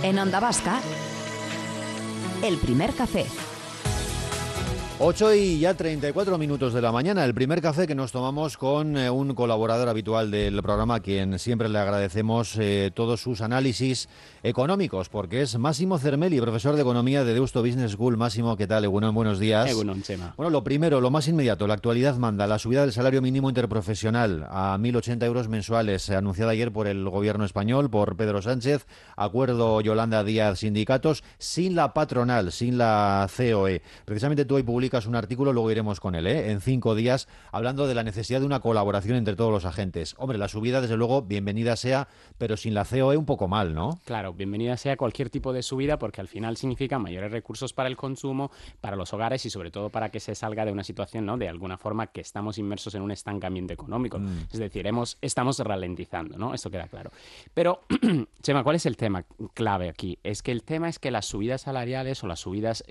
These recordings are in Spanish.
En Onda Vasca, El Primer Café. 8 y ya 34 minutos de la mañana, el primer café que nos tomamos con un colaborador habitual del programa, a quien siempre le agradecemos todos sus análisis económicos, porque es Máximo Cermelli, profesor de Economía de Deusto Business School. Máximo, ¿qué tal? Egunon, buenos días. Egunon, Chema. Bueno, lo primero, lo más inmediato, la actualidad manda. La subida del salario mínimo interprofesional a 1.080 euros mensuales, anunciada ayer por el gobierno español, por Pedro Sánchez, acuerdo Yolanda Díaz sindicatos, sin la patronal, sin la COE. Precisamente tú hoy publicas un artículo, luego iremos con él, en 5 días, hablando de la necesidad de una colaboración entre todos los agentes. Hombre, la subida, desde luego, bienvenida sea, pero sin la COE un poco mal, ¿no? Claro, bienvenida sea cualquier tipo de subida, porque al final significa mayores recursos para el consumo, para los hogares y sobre todo para que se salga de una situación, ¿no?, de alguna forma que estamos inmersos en un estancamiento económico. Es decir, estamos ralentizando, ¿no? Esto queda claro. Pero, Chema, ¿cuál es el tema clave aquí? Es que el tema es que las subidas salariales o las subidas,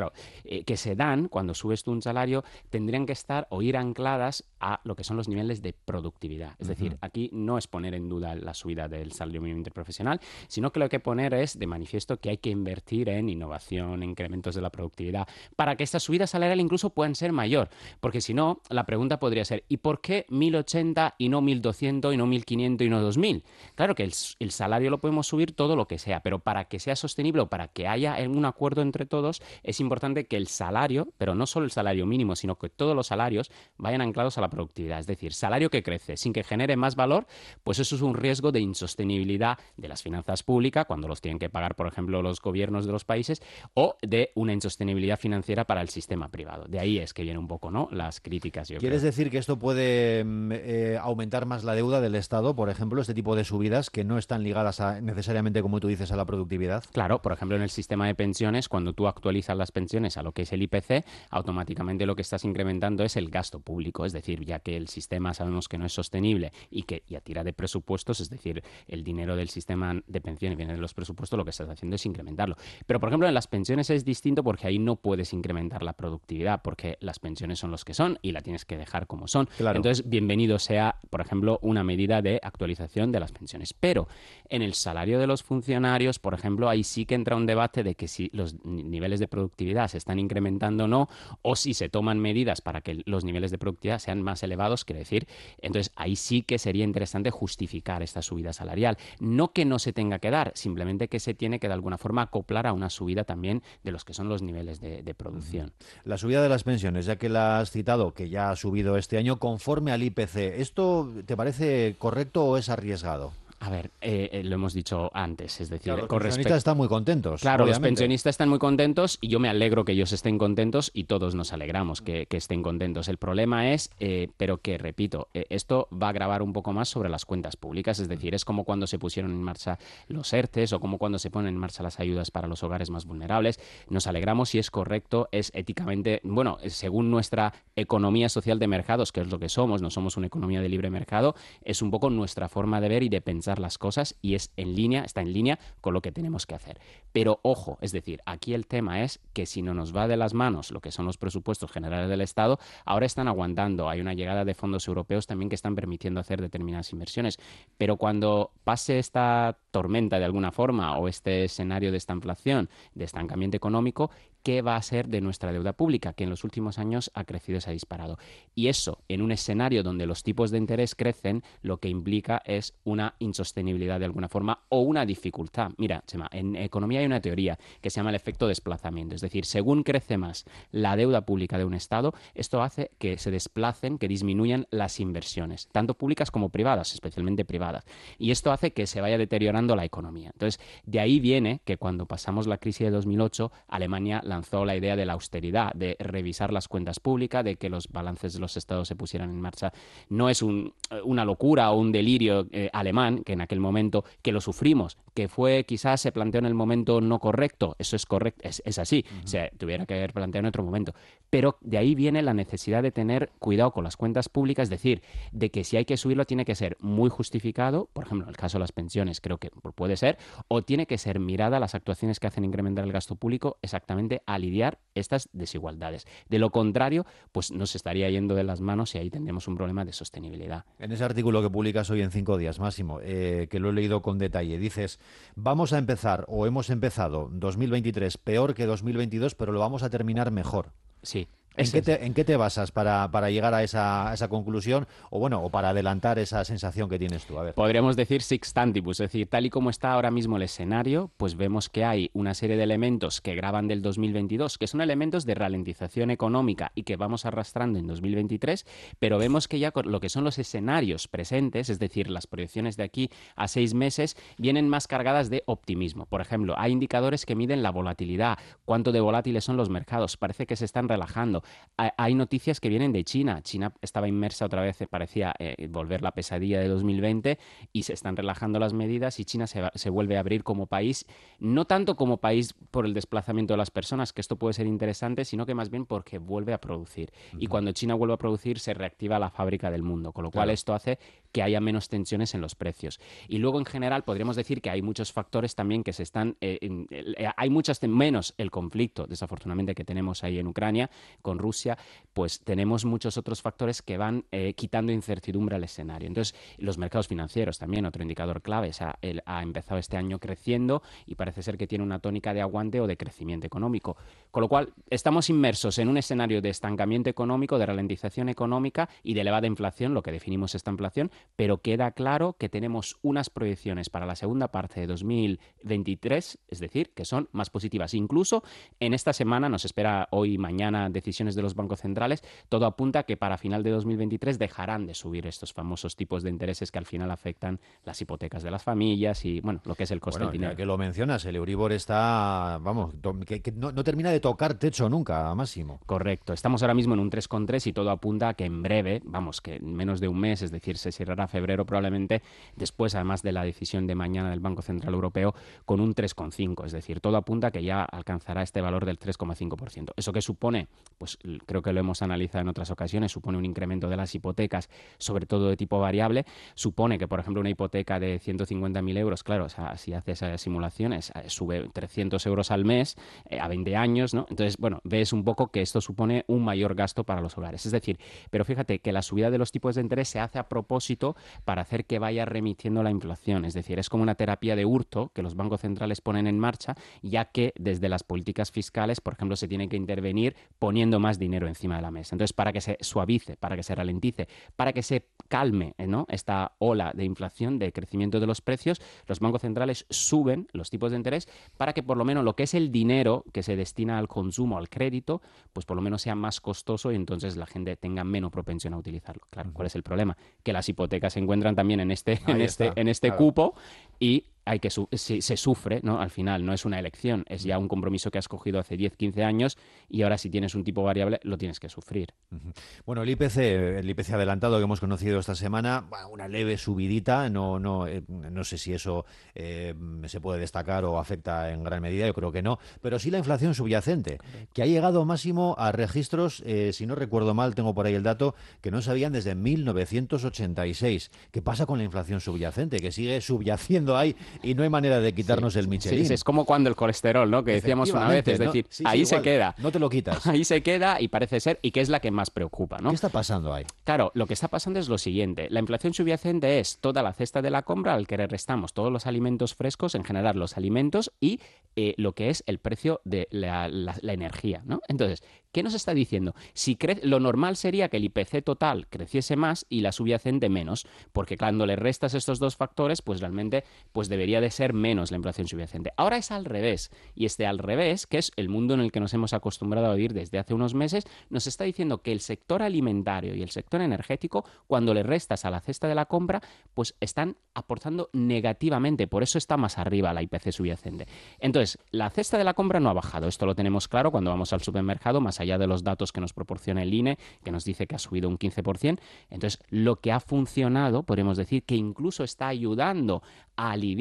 que se dan cuando subes tú un salario, tendrían que estar o ir ancladas a lo que son los niveles de productividad. Es decir, aquí no es poner en duda la subida del salario mínimo interprofesional, sino que lo que hay que poner es de manifiesto que hay que invertir en innovación, en incrementos de la productividad, para que esta subida salarial incluso puedan ser mayor. Porque si no, la pregunta podría ser, ¿y por qué 1.080 y no 1.200 y no 1.500 y no 2.000? Claro que el salario lo podemos subir todo lo que sea, pero para que sea sostenible o para que haya un acuerdo entre todos, es importante que el salario, pero no solo el salario mínimo, sino que todos los salarios vayan anclados a la productividad. Es decir, salario que crece sin que genere más valor, pues eso es un riesgo de insostenibilidad de las finanzas públicas, cuando los tienen que pagar, por ejemplo, los gobiernos de los países, o de una insostenibilidad financiera para el sistema privado. De ahí es que vienen un poco, ¿no?, las críticas. ¿Quieres decir que esto puede aumentar más la deuda del Estado, por ejemplo, este tipo de subidas que no están ligadas necesariamente, como tú dices, a la productividad? Claro, por ejemplo, en el sistema de pensiones, cuando tú actualizas las pensiones a lo que es el IPC, automáticamente lo que estás incrementando es el gasto público. Es decir, ya que el sistema sabemos que no es sostenible y que ya tira de presupuestos, es decir, el dinero del sistema de pensiones viene de los presupuestos, lo que estás haciendo es incrementarlo. Pero, por ejemplo, en las pensiones es distinto, porque ahí no puedes incrementar la productividad, porque las pensiones son los que son y la tienes que dejar como son. Claro. Entonces, bienvenido sea, por ejemplo, una medida de actualización de las pensiones. Pero en el salario de los funcionarios, por ejemplo, ahí sí que entra un debate de que si los niveles de productividad se están incrementando o no, o si se toman medidas para que los niveles de productividad sean más elevados, quiere decir, entonces ahí sí que sería interesante justificar esta subida salarial. No que no se tenga que dar, simplemente que se tiene que de alguna forma acoplar a una subida también de los que son los niveles de producción. La subida de las pensiones, ya que la has citado, que ya ha subido este año conforme al IPC, ¿esto te parece correcto o es arriesgado? A ver, lo hemos dicho antes, es decir, Claro, los pensionistas están muy contentos. Claro, obviamente. Los pensionistas están muy contentos y yo me alegro que ellos estén contentos y todos nos alegramos que estén contentos. El problema es, pero que, repito, esto va a gravar un poco más sobre las cuentas públicas, es decir, es como cuando se pusieron en marcha los ERTEs o como cuando se ponen en marcha las ayudas para los hogares más vulnerables. Nos alegramos y es correcto, es éticamente, bueno, según nuestra economía social de mercados, que es lo que somos, no somos una economía de libre mercado, es un poco nuestra forma de ver y de pensar las cosas y está en línea con lo que tenemos que hacer. Pero ojo, es decir, aquí el tema es que si no nos va de las manos lo que son los presupuestos generales del Estado, ahora están aguantando. Hay una llegada de fondos europeos también que están permitiendo hacer determinadas inversiones. Pero cuando pase esta tormenta de alguna forma o este escenario de esta inflación, de estancamiento económico, ¿qué va a ser de nuestra deuda pública? Que en los últimos años ha crecido y se ha disparado. Y eso, en un escenario donde los tipos de interés crecen, lo que implica es una insostenibilidad de alguna forma o una dificultad. Mira, Chema, en economía hay una teoría que se llama el efecto desplazamiento. Es decir, según crece más la deuda pública de un Estado, esto hace que se desplacen, que disminuyan las inversiones, tanto públicas como privadas, especialmente privadas. Y esto hace que se vaya deteriorando la economía. Entonces, de ahí viene que cuando pasamos la crisis de 2008, Alemania lanzó la idea de la austeridad, de revisar las cuentas públicas, de que los balances de los estados se pusieran en marcha. No es una locura o un delirio alemán, que en aquel momento, que lo sufrimos, que fue quizás se planteó en el momento no correcto, eso es correcto, es así, se tuviera que haber planteado en otro momento. Pero de ahí viene la necesidad de tener cuidado con las cuentas públicas, es decir, de que si hay que subirlo tiene que ser muy justificado. Por ejemplo, en el caso de las pensiones, creo que que puede ser, o tiene que ser mirada las actuaciones que hacen incrementar el gasto público exactamente a lidiar estas desigualdades. De lo contrario, pues nos estaría yendo de las manos y ahí tendríamos un problema de sostenibilidad. En ese artículo que publicas hoy en 5 días, Máximo, que lo he leído con detalle, dices, vamos a empezar o hemos empezado 2023 peor que 2022, pero lo vamos a terminar mejor. Sí. ¿En qué te basas para llegar a esa conclusión o para adelantar esa sensación que tienes tú? A ver. Podríamos decir sixtantibus, es decir, tal y como está ahora mismo el escenario, pues vemos que hay una serie de elementos que graban del 2022, que son elementos de ralentización económica y que vamos arrastrando en 2023, pero vemos que ya lo que son los escenarios presentes, es decir, las proyecciones de aquí a 6 meses, vienen más cargadas de optimismo. Por ejemplo, hay indicadores que miden la volatilidad, cuánto de volátiles son los mercados, parece que se están relajando. Hay noticias que vienen de China. China estaba inmersa otra vez, parecía volver la pesadilla de 2020 y se están relajando las medidas y China se vuelve a abrir como país, no tanto como país por el desplazamiento de las personas, que esto puede ser interesante, sino que más bien porque vuelve a producir. Y cuando China vuelve a producir se reactiva la fábrica del mundo, con lo cual esto hace que haya menos tensiones en los precios. Y luego en general podríamos decir que hay muchos factores también que se están... hay menos el conflicto, desafortunadamente, que tenemos ahí en Ucrania con Rusia, pues tenemos muchos otros factores que van quitando incertidumbre al escenario. Entonces, los mercados financieros también, otro indicador clave, ha empezado este año creciendo y parece ser que tiene una tónica de aguante o de crecimiento económico. Con lo cual, estamos inmersos en un escenario de estancamiento económico, de ralentización económica y de elevada inflación, lo que definimos esta inflación, pero queda claro que tenemos unas proyecciones para la segunda parte de 2023, es decir, que son más positivas. Incluso en esta semana, nos espera hoy y mañana decisiones de los bancos centrales, todo apunta a que para final de 2023 dejarán de subir estos famosos tipos de intereses que al final afectan las hipotecas de las familias y, bueno, lo que es el coste del dinero. Ya que lo mencionas, el Euribor está, vamos, que no termina de tocar techo nunca, Máximo. Correcto. Estamos ahora mismo en un 3,3 y todo apunta a que en breve, vamos, que en menos de un mes, es decir, se cerrará febrero probablemente, después además de la decisión de mañana del Banco Central Europeo, con un 3,5. Es decir, todo apunta a que ya alcanzará este valor del 3,5%. ¿Eso qué supone? Pues creo que lo hemos analizado en otras ocasiones, supone un incremento de las hipotecas, sobre todo de tipo variable, supone que, por ejemplo, una hipoteca de 150.000 euros, claro, o sea, si haces simulaciones, sube 300 euros al mes a 20 años, ¿no? Entonces, bueno, ves un poco que esto supone un mayor gasto para los hogares. Es decir, pero fíjate que la subida de los tipos de interés se hace a propósito para hacer que vaya remitiendo la inflación. Es decir, es como una terapia de hurto que los bancos centrales ponen en marcha, ya que desde las políticas fiscales, por ejemplo, se tiene que intervenir poniendo más dinero encima de la mesa. Entonces, para que se suavice, para que se ralentice, para que se calme, ¿no?, esta ola de inflación, de crecimiento de los precios, los bancos centrales suben los tipos de interés para que por lo menos lo que es el dinero que se destina al consumo, al crédito, pues por lo menos sea más costoso y entonces la gente tenga menos propensión a utilizarlo. Claro, ¿cuál es el problema? Que las hipotecas se encuentran también en este claro, cupo y se sufre, ¿no? Al final no es una elección, es ya un compromiso que has cogido hace 10, 15 años y ahora si tienes un tipo variable lo tienes que sufrir. Bueno, el IPC adelantado que hemos conocido esta semana, bueno, una leve subidita, no sé si eso se puede destacar o afecta en gran medida, yo creo que no, pero sí la inflación subyacente, que ha llegado máximo a registros, si no recuerdo mal, tengo por ahí el dato, que no se habían desde 1986. ¿Qué pasa con la inflación subyacente? Que sigue subyaciendo ahí y no hay manera de quitarnos el Michelin. Sí, es como cuando el colesterol, ¿no?, que decíamos una vez, es decir, ahí se queda. No te lo quitas. Ahí se queda y parece ser, y que es la que más preocupa, ¿no? ¿Qué está pasando ahí? Claro, lo que está pasando es lo siguiente. La inflación subyacente es toda la cesta de la compra al que le restamos todos los alimentos frescos, en general los alimentos, y lo que es el precio de la energía, ¿no? Entonces, ¿qué nos está diciendo? Lo normal sería que el IPC total creciese más y la subyacente menos, porque cuando le restas estos dos factores, pues realmente pues debería de ser menos la inflación subyacente. Ahora es al revés, y al revés, que es el mundo en el que nos hemos acostumbrado a vivir desde hace unos meses, nos está diciendo que el sector alimentario y el sector energético, cuando le restas a la cesta de la compra, pues están aportando negativamente, por eso está más arriba la IPC subyacente. Entonces, la cesta de la compra no ha bajado, esto lo tenemos claro cuando vamos al supermercado, más allá de los datos que nos proporciona el INE, que nos dice que ha subido un 15%. Entonces, lo que ha funcionado, podemos decir que incluso está ayudando a aliviar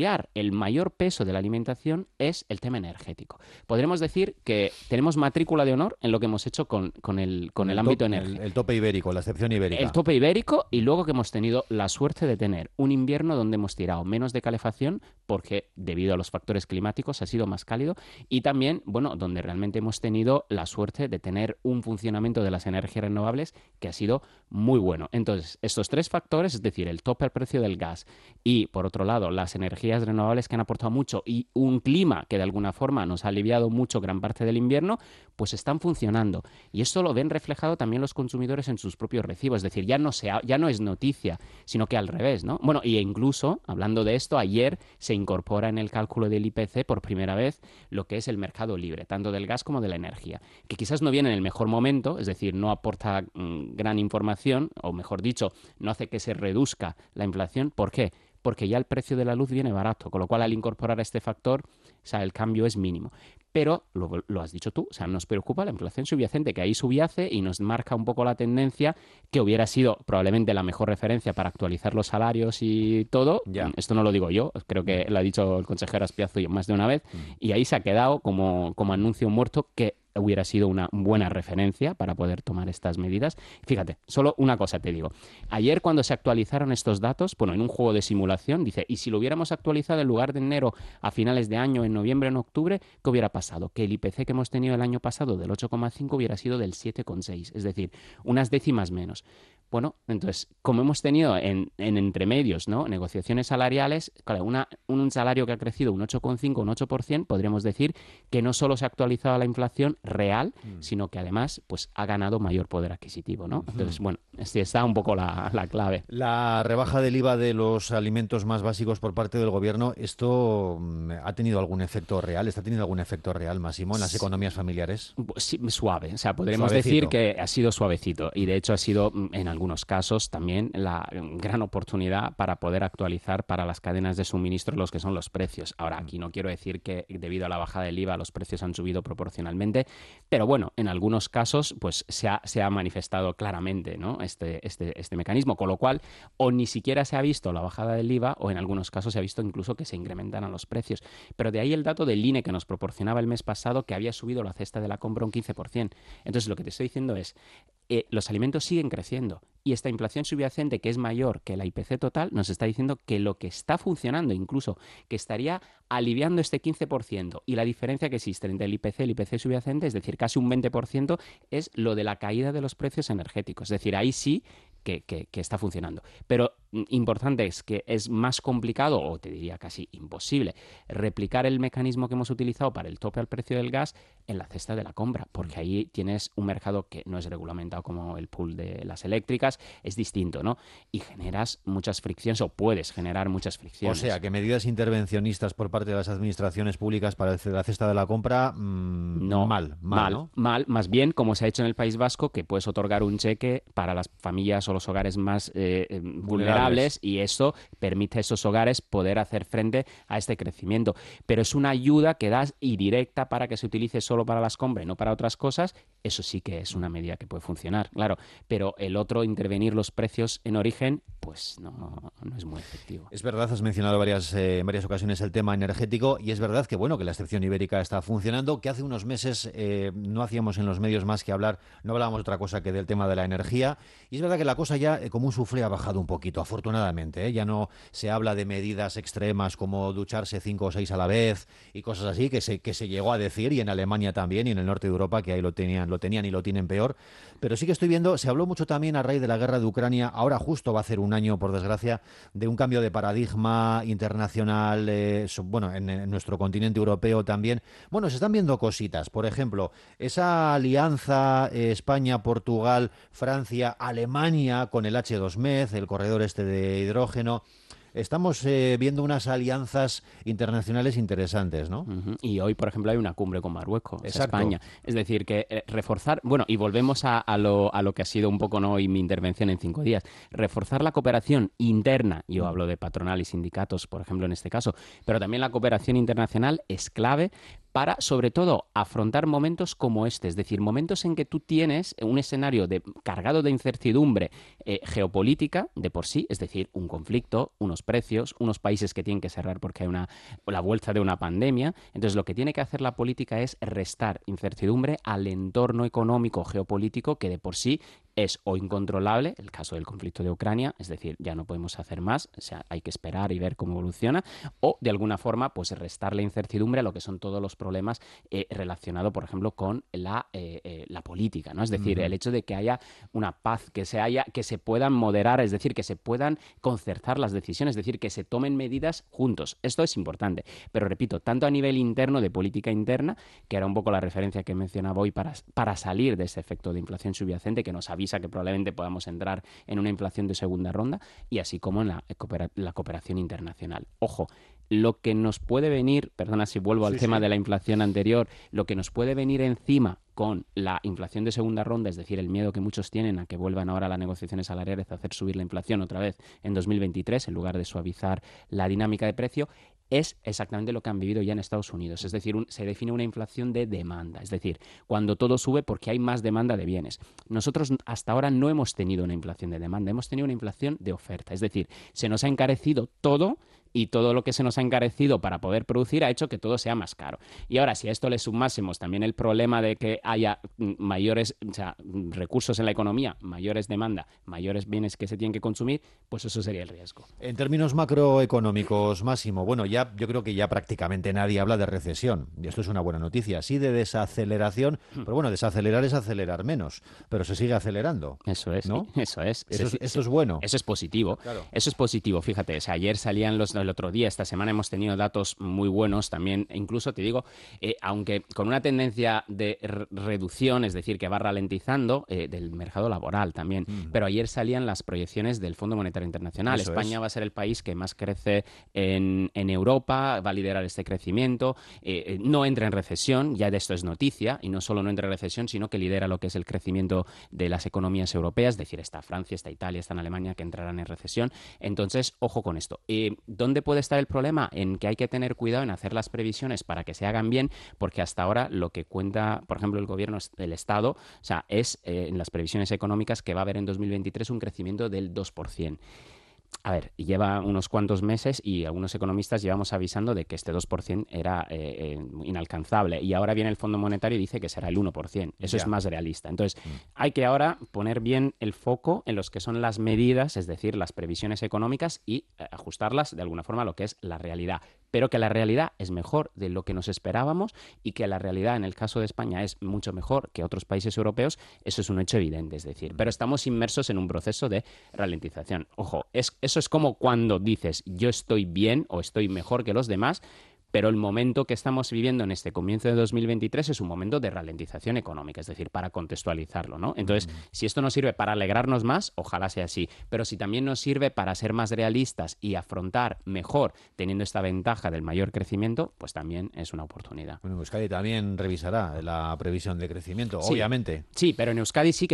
apoyar el mayor peso de la alimentación es el tema energético. Podremos decir que tenemos matrícula de honor en lo que hemos hecho con el ámbito energético. El tope ibérico, la excepción ibérica. El tope ibérico, y luego que hemos tenido la suerte de tener un invierno donde hemos tirado menos de calefacción porque debido a los factores climáticos ha sido más cálido, y también, bueno, donde realmente hemos tenido la suerte de tener un funcionamiento de las energías renovables que ha sido muy bueno. Entonces, estos tres factores, es decir, el tope al precio del gas y, por otro lado, las energías renovables que han aportado mucho y un clima que de alguna forma nos ha aliviado mucho gran parte del invierno, pues están funcionando. Y esto lo ven reflejado también los consumidores en sus propios recibos. Es decir, ya no es noticia, sino que al revés, ¿no? Bueno, y incluso, hablando de esto, ayer se incorpora en el cálculo del IPC por primera vez lo que es el mercado libre, tanto del gas como de la energía, que quizás no viene en el mejor momento, es decir, no aporta gran información, o mejor dicho, no hace que se reduzca la inflación. ¿Por qué? Porque ya el precio de la luz viene barato, con lo cual al incorporar este factor, o sea, el cambio es mínimo. Pero lo has dicho tú, o sea, nos preocupa la inflación subyacente, que ahí subyace y nos marca un poco la tendencia que hubiera sido probablemente la mejor referencia para actualizar los salarios y todo. Ya. Esto no lo digo yo, creo que lo ha dicho el consejero Azpiazu más de una vez, y ahí se ha quedado como anuncio muerto que hubiera sido una buena referencia para poder tomar estas medidas. Fíjate, solo una cosa te digo. Ayer cuando se actualizaron estos datos, bueno, en un juego de simulación, dice, y si lo hubiéramos actualizado en lugar de enero a finales de año, en noviembre o en octubre, ¿qué hubiera pasado? Que el IPC que hemos tenido el año pasado del 8,5 hubiera sido del 7,6, es decir, unas décimas menos. Bueno, entonces, como hemos tenido en entremedios, ¿no?, negociaciones salariales, claro, un salario que ha crecido un 8,5, un 8%, podríamos decir que no solo se ha actualizado la inflación real, sino que además pues ha ganado mayor poder adquisitivo, ¿no? Entonces, bueno, sí está un poco la clave. La rebaja del IVA de los alimentos más básicos por parte del gobierno, ¿esto ha tenido algún efecto real? ¿Está teniendo algún efecto real, Máximo, en las economías familiares? Sí, suave, o sea, podremos Suavecito. decir que ha sido suavecito, y de hecho ha sido en algunos casos también la gran oportunidad para poder actualizar para las cadenas de suministro los que son los precios. Ahora, aquí no quiero decir que debido a la bajada del IVA los precios han subido proporcionalmente, pero bueno, en algunos casos pues se ha manifestado claramente, ¿no?, este mecanismo, con lo cual o ni siquiera se ha visto la bajada del IVA o en algunos casos se ha visto incluso que se incrementan a los precios. Pero de ahí el dato del INE que nos proporcionaba el mes pasado, que había subido la cesta de la compra un 15%. Entonces lo que te estoy diciendo es, los alimentos siguen creciendo y esta inflación subyacente, que es mayor que la IPC total, nos está diciendo que lo que está funcionando, incluso que estaría aliviando este 15%, y la diferencia que existe entre el IPC y el IPC subyacente, es decir, casi un 20%, es lo de la caída de los precios energéticos. Es decir, ahí sí que está funcionando. Pero importante es que es más complicado, o te diría casi imposible, replicar el mecanismo que hemos utilizado para el tope al precio del gas en la cesta de la compra, porque ahí tienes un mercado que no es regulamentado como el pool de las eléctricas, es distinto, ¿no? Y generas muchas fricciones, o puedes generar muchas fricciones. O sea, que medidas intervencionistas por parte de las administraciones públicas para la cesta de la compra, No, mal, ¿no? más bien como se ha hecho en el País Vasco, que puedes otorgar un cheque para las familias o los hogares más vulnerables, y eso permite a esos hogares poder hacer frente a este crecimiento. Pero es una ayuda que das y directa para que se utilice solo para las compras y no para otras cosas. Eso sí que es una medida que puede funcionar, claro. Pero el otro, intervenir los precios en origen, pues no es muy efectivo. Es verdad, has mencionado en varias ocasiones el tema energético, y es verdad que bueno, que la excepción ibérica está funcionando, que hace unos meses no hacíamos en los medios más que no hablábamos de otra cosa que del tema de la energía, y es verdad que la cosa ya como un suflé ha bajado un poquito, afortunadamente, ¿eh? Ya no se habla de medidas extremas como ducharse 5 o 6 a la vez y cosas así, que se llegó a decir, y en Alemania también, y en el norte de Europa, que ahí lo tenían y lo tienen peor. Pero sí que estoy viendo, se habló mucho también a raíz de la guerra de Ucrania, ahora justo va a hacer un año, por desgracia, de un cambio de paradigma internacional, en nuestro continente europeo también. Bueno, se están viendo cositas, por ejemplo, esa alianza España, Portugal, Francia, Alemania con el H2Med, el corredor este de hidrógeno. Estamos viendo unas alianzas internacionales interesantes, ¿no? Y hoy, por ejemplo, hay una cumbre con Marruecos, Exacto. España. Es decir, que reforzar, bueno, y volvemos a lo que ha sido un poco, ¿no?, hoy mi intervención en 5 días, reforzar la cooperación interna, yo hablo de patronal y sindicatos, por ejemplo, en este caso, pero también la cooperación internacional es clave para, sobre todo, afrontar momentos como este, es decir, momentos en que tú tienes un escenario cargado de incertidumbre geopolítica de por sí, es decir, un conflicto, unos precios, unos países que tienen que cerrar porque hay la vuelta de una pandemia. Entonces, lo que tiene que hacer la política es restar incertidumbre al entorno económico geopolítico que de por sí es o incontrolable, el caso del conflicto de Ucrania, es decir, ya no podemos hacer más, o sea, hay que esperar y ver cómo evoluciona, o de alguna forma, pues restarle incertidumbre a lo que son todos los problemas relacionados, por ejemplo, con la política, ¿no? Es decir, el hecho de que haya una paz, que se puedan moderar, es decir, que se puedan concertar las decisiones, es decir, que se tomen medidas juntos. Esto es importante, pero repito, tanto a nivel interno, de política interna, que era un poco la referencia que mencionaba hoy para salir de ese efecto de inflación subyacente que nos avisa que probablemente podamos entrar en una inflación de segunda ronda, y así como en la cooperación internacional. Ojo, lo que nos puede venir, perdona si vuelvo al tema de la inflación anterior, lo que nos puede venir encima con la inflación de segunda ronda, es decir, el miedo que muchos tienen a que vuelvan ahora las negociaciones salariales a hacer subir la inflación otra vez en 2023, en lugar de suavizar la dinámica de precio, es exactamente lo que han vivido ya en Estados Unidos. Es decir, se define una inflación de demanda, es decir, cuando todo sube porque hay más demanda de bienes. Nosotros hasta ahora no hemos tenido una inflación de demanda, hemos tenido una inflación de oferta, es decir, se nos ha encarecido todo, y todo lo que se nos ha encarecido para poder producir ha hecho que todo sea más caro. Y ahora, si a esto le sumásemos también el problema de que haya mayores, o sea, recursos en la economía, mayores demanda, mayores bienes que se tienen que consumir, pues eso sería el riesgo. En términos macroeconómicos, Máximo, bueno, ya yo creo que ya prácticamente nadie habla de recesión, y esto es una buena noticia. Sí, de desaceleración, pero bueno, desacelerar es acelerar menos, pero se sigue acelerando. Eso es, ¿no? Eso es. Eso es bueno. Eso es positivo. Claro. Eso es positivo, fíjate, o sea, ayer salían el otro día, esta semana hemos tenido datos muy buenos también, incluso te digo, aunque con una tendencia de reducción, es decir, que va ralentizando, del mercado laboral también, pero ayer salían las proyecciones del Fondo Monetario Internacional. Eso España es. va a ser el país que más crece en Europa, va a liderar este crecimiento, no entra en recesión, ya de esto es noticia, y no solo no entra en recesión, sino que lidera lo que es el crecimiento de las economías europeas, es decir, está Francia, está Italia, está en Alemania, que entrarán en recesión. Entonces, ojo con esto. ¿Dónde puede estar el problema? En que hay que tener cuidado en hacer las previsiones para que se hagan bien, porque hasta ahora lo que cuenta, por ejemplo, el gobierno del Estado, o sea, es en las previsiones económicas que va a haber en 2023 un crecimiento del 2%. A ver, lleva unos cuantos meses y algunos economistas llevamos avisando de que este 2% era inalcanzable, y ahora viene el Fondo Monetario y dice que será el 1%. Eso es más realista. Entonces, hay que ahora poner bien el foco en los que son las medidas, es decir, las previsiones económicas, y ajustarlas de alguna forma a lo que es la realidad. Pero que la realidad es mejor de lo que nos esperábamos, y que la realidad en el caso de España es mucho mejor que otros países europeos, eso es un hecho evidente, es decir, pero estamos inmersos en un proceso de ralentización. Ojo, eso es como cuando dices yo estoy bien o estoy mejor que los demás, pero el momento que estamos viviendo en este comienzo de 2023 es un momento de ralentización económica, es decir, para contextualizarlo, ¿no? Entonces, si esto nos sirve para alegrarnos más, ojalá sea así, pero si también nos sirve para ser más realistas y afrontar mejor teniendo esta ventaja del mayor crecimiento, pues también es una oportunidad. Bueno, Euskadi también revisará la previsión de crecimiento, sí, obviamente. Sí, pero en Euskadi sí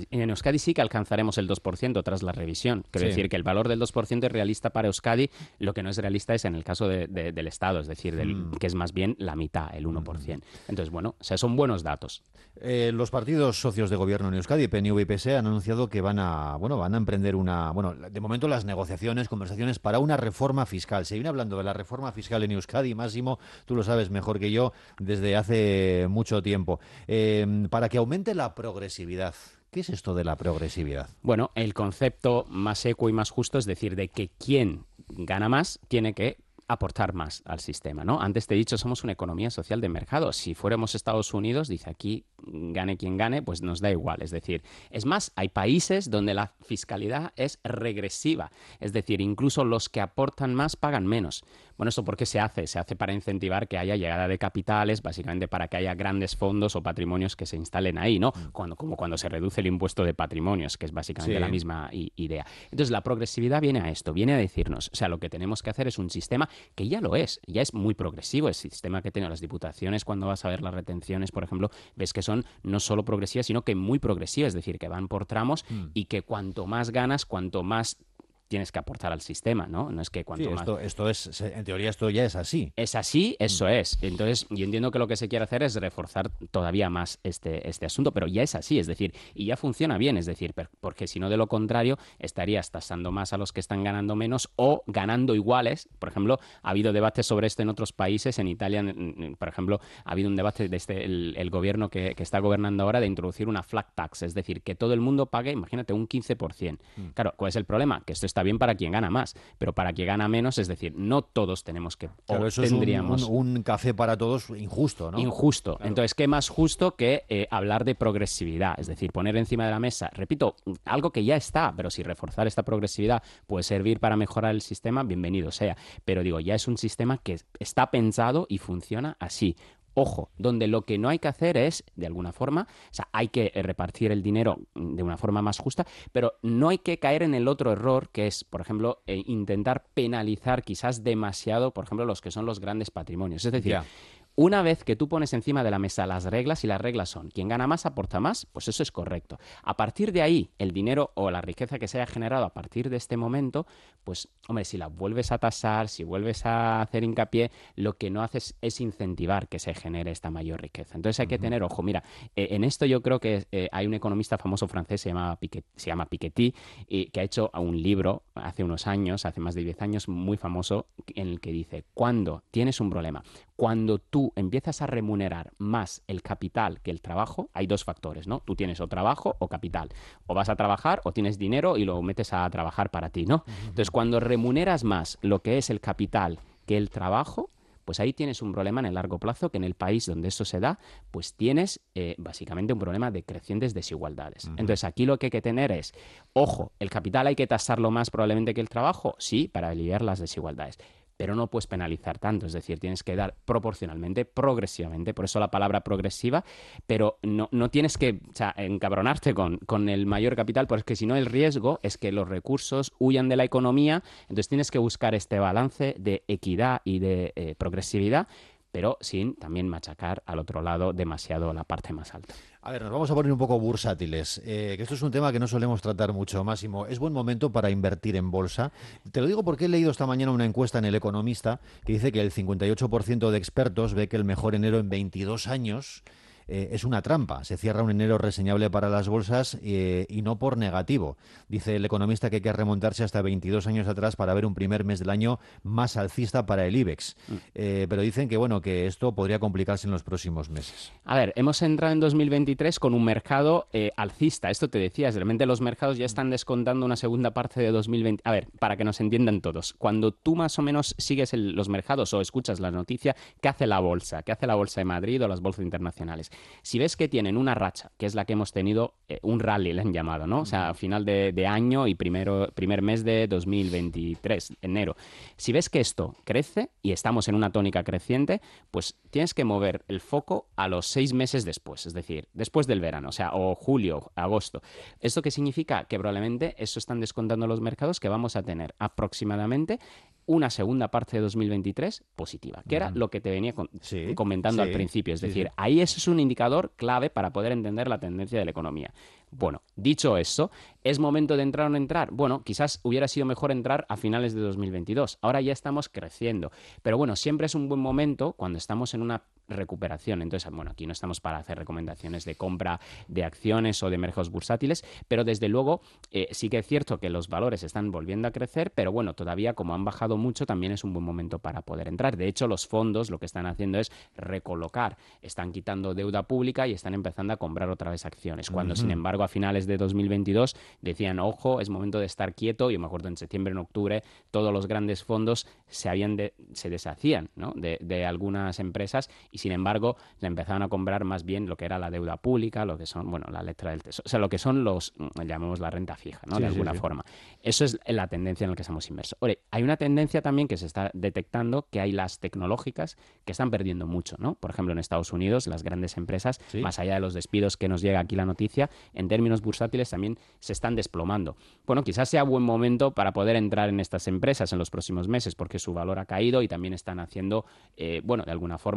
que alcanzaremos el 2% tras la revisión. Quiero decir que el valor del 2% es realista para Euskadi, lo que no es realista es en el caso del Estado, es decir, que es más bien la mitad, el 1%. Entonces, bueno, o sea, son buenos datos. Los partidos socios de gobierno en Euskadi, PNV y PSE, han anunciado que van a emprender de momento las negociaciones, conversaciones para una reforma fiscal. Se viene hablando de la reforma fiscal en Euskadi, Máximo, tú lo sabes mejor que yo, desde hace mucho tiempo, para que aumente la progresividad. ¿Qué es esto de la progresividad? Bueno, el concepto más ecuo y más justo es decir, de que quien gana más tiene que aportar más al sistema, ¿no? Antes te he dicho, somos una economía social de mercado. Si fuéramos Estados Unidos, dice aquí, gane quien gane, pues nos da igual. Es decir, es más, hay países donde la fiscalidad es regresiva. Es decir, incluso los que aportan más pagan menos. Bueno, ¿esto por qué se hace? Se hace para incentivar que haya llegada de capitales, básicamente para que haya grandes fondos o patrimonios que se instalen ahí, ¿no? Como cuando se reduce el impuesto de patrimonios, que es básicamente la misma idea. Entonces, la progresividad viene a esto, viene a decirnos, o sea, lo que tenemos que hacer es un sistema que ya es muy progresivo. El sistema que tienen las diputaciones, cuando vas a ver las retenciones, por ejemplo, ves que son no solo progresivas, sino que muy progresivas, es decir, que van por tramos y que cuanto más ganas, cuanto más tienes que aportar al sistema, ¿no? No es que cuanto más... Esto es, en teoría esto ya es así. Es así, eso es. Entonces, yo entiendo que lo que se quiere hacer es reforzar todavía más este asunto, pero ya es así, es decir, y ya funciona bien, es decir, porque si no, de lo contrario, estarías tasando más a los que están ganando menos o ganando iguales. Por ejemplo, ha habido debates sobre esto en otros países. En Italia, por ejemplo, ha habido un debate de el gobierno que está gobernando ahora de introducir una flat tax, es decir, que todo el mundo pague, imagínate, un 15%. Claro, ¿cuál es el problema? Que esto está bien para quien gana más, pero para quien gana menos, es decir, no todos tenemos que... Claro, eso tendríamos... es un café para todos injusto, ¿no? Injusto. Claro. Entonces, ¿qué más justo que hablar de progresividad? Es decir, poner encima de la mesa, repito, algo que ya está, pero si reforzar esta progresividad puede servir para mejorar el sistema, bienvenido sea. Pero digo, ya es un sistema que está pensado y funciona así. Ojo, donde lo que no hay que hacer es, de alguna forma, o sea, hay que repartir el dinero de una forma más justa, pero no hay que caer en el otro error, que es, por ejemplo, intentar penalizar quizás demasiado, por ejemplo, los que son los grandes patrimonios. Es decir, una vez que tú pones encima de la mesa las reglas, y las reglas son quien gana más aporta más, pues eso es correcto. A partir de ahí, el dinero o la riqueza que se haya generado a partir de este momento, pues, hombre, si la vuelves a tasar, si vuelves a hacer hincapié, lo que no haces es incentivar que se genere esta mayor riqueza. Entonces hay que tener ojo. Mira, en esto yo creo que hay un economista famoso francés, se llama Piketty, que ha hecho un libro hace unos años, hace más de 10 años, muy famoso, en el que dice, cuando tienes un problema, cuando tú empiezas a remunerar más el capital que el trabajo, hay dos factores, ¿no? Tú tienes o trabajo o capital. O vas a trabajar o tienes dinero y lo metes a trabajar para ti, ¿no? Entonces, cuando remuneras más lo que es el capital que el trabajo, pues ahí tienes un problema en el largo plazo, que en el país donde eso se da, pues tienes básicamente un problema de crecientes desigualdades. Entonces, aquí lo que hay que tener es, ojo, ¿el capital hay que tasarlo más probablemente que el trabajo? Sí, para aliviar las desigualdades. Pero no puedes penalizar tanto, es decir, tienes que dar proporcionalmente, progresivamente, por eso la palabra progresiva, pero no tienes que encabronarte con el mayor capital, porque si no el riesgo es que los recursos huyan de la economía, entonces tienes que buscar este balance de equidad y de progresividad, pero sin también machacar al otro lado demasiado la parte más alta. A ver, nos vamos a poner un poco bursátiles, que esto es un tema que no solemos tratar mucho, Máximo. ¿Es buen momento para invertir en bolsa? Te lo digo porque he leído esta mañana una encuesta en El Economista que dice que el 58% de expertos ve que el mejor enero en 22 años es una trampa. Se cierra un enero reseñable para las bolsas y no por negativo. Dice El Economista que hay que remontarse hasta 22 años atrás para ver un primer mes del año más alcista para el IBEX. Pero dicen que, bueno, que esto podría complicarse en los próximos meses. A ver, hemos entrado en 2023 con un mercado alcista. Esto te decía, realmente los mercados ya están descontando una segunda parte de 2020. A ver, para que nos entiendan todos, cuando tú más o menos sigues los mercados o escuchas la noticia, ¿qué hace la bolsa? ¿Qué hace la bolsa de Madrid o las bolsas internacionales? Si ves que tienen una racha, que es la que hemos tenido, un rally le han llamado, ¿no? O sea, a final de año y primer mes de 2023, enero. Si ves que esto crece y estamos en una tónica creciente, pues tienes que mover el foco a los 6 meses después, es decir, después del verano, o sea, o julio, agosto. ¿Esto qué significa? Que probablemente eso están descontando los mercados, que vamos a tener aproximadamente una segunda parte de 2023 positiva, que era lo que te venía comentando al principio. Es decir, ahí ese es un indicador clave para poder entender la tendencia de la economía. Bueno, dicho eso, ¿es momento de entrar o no entrar? Bueno, quizás hubiera sido mejor entrar a finales de 2022. Ahora ya estamos creciendo. Pero bueno, siempre es un buen momento cuando estamos en una recuperación. Entonces, bueno, aquí no estamos para hacer recomendaciones de compra de acciones o de mercados bursátiles, pero desde luego sí que es cierto que los valores están volviendo a crecer, pero bueno, todavía como han bajado mucho, también es un buen momento para poder entrar. De hecho, los fondos lo que están haciendo es recolocar, están quitando deuda pública y están empezando a comprar otra vez acciones, cuando sin embargo a finales de 2022 decían, ojo, es momento de estar quieto. Yo me acuerdo en septiembre, en octubre, todos los grandes fondos se deshacían, ¿no? de algunas empresas y sin embargo se empezaron a comprar más bien lo que era la deuda pública, lo que son, bueno, la letra del tesoro, o sea, lo que son llamemos la renta fija, ¿no? De alguna forma. Eso es la tendencia en la que estamos inmersos. Ahora, hay una tendencia también que se está detectando, que hay las tecnológicas que están perdiendo mucho, ¿no? Por ejemplo, en Estados Unidos, las grandes empresas, más allá de los despidos que nos llega aquí la noticia, en términos bursátiles también se están desplomando. Bueno, quizás sea buen momento para poder entrar en estas empresas en los próximos meses, porque su valor ha caído y también están haciendo, bueno, de alguna forma, ¿no? Se está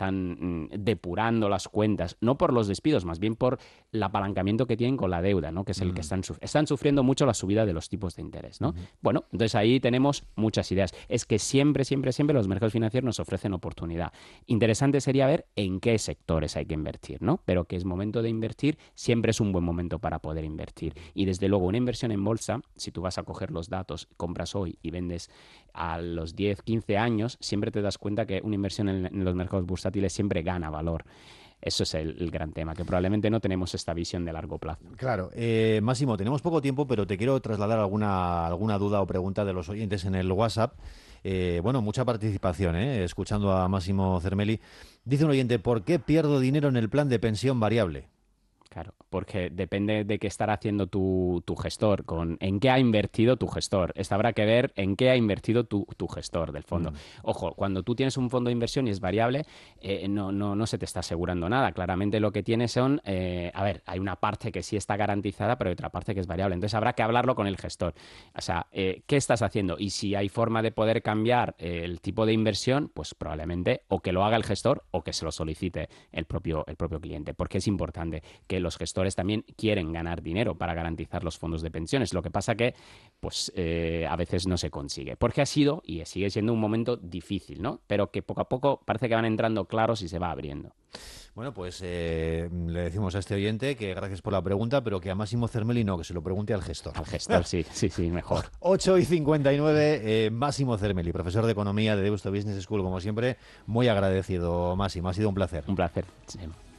están depurando las cuentas, no por los despidos, más bien por el apalancamiento que tienen con la deuda, ¿no? Que es el que están sufriendo mucho la subida de los tipos de interés, ¿no? Bueno, entonces ahí tenemos muchas ideas. Es que siempre los mercados financieros nos ofrecen oportunidad. Interesante sería ver en qué sectores hay que invertir, ¿no? Pero que es momento de invertir, siempre es un buen momento para poder invertir. Y desde luego una inversión en bolsa, si tú vas a coger los datos, compras hoy y vendes a los 10, 15 años, siempre te das cuenta que una inversión en los mercados bursátiles siempre gana valor. Eso es el gran tema, que probablemente no tenemos esta visión de largo plazo. Claro. Máximo, tenemos poco tiempo, pero te quiero trasladar alguna duda o pregunta de los oyentes en el WhatsApp. Bueno, mucha participación, escuchando a Máximo Cermelli. Dice un oyente, ¿por qué pierdo dinero en el plan de pensión variable? Claro, porque depende de qué estará haciendo tu gestor, en qué ha invertido tu gestor. Esto habrá que ver en qué ha invertido tu gestor del fondo. Ojo, cuando tú tienes un fondo de inversión y es variable, no se te está asegurando nada. Claramente lo que tienes son, hay una parte que sí está garantizada, pero hay otra parte que es variable. Entonces habrá que hablarlo con el gestor. O sea, ¿qué estás haciendo? Y si hay forma de poder cambiar el tipo de inversión, pues probablemente o que lo haga el gestor o que se lo solicite el propio cliente, porque es importante que los gestores también quieren ganar dinero para garantizar los fondos de pensiones. Lo que pasa que pues a veces no se consigue, porque ha sido y sigue siendo un momento difícil, ¿no? Pero que poco a poco parece que van entrando claros y se va abriendo. Bueno, pues le decimos a este oyente que gracias por la pregunta, pero que a Máximo Cermelli no, que se lo pregunte al gestor. Al gestor, sí, mejor. 8:59, Máximo Cermelli, profesor de Economía de Deusto Business School, como siempre. Muy agradecido, Máximo, ha sido un placer. Un placer. Sí.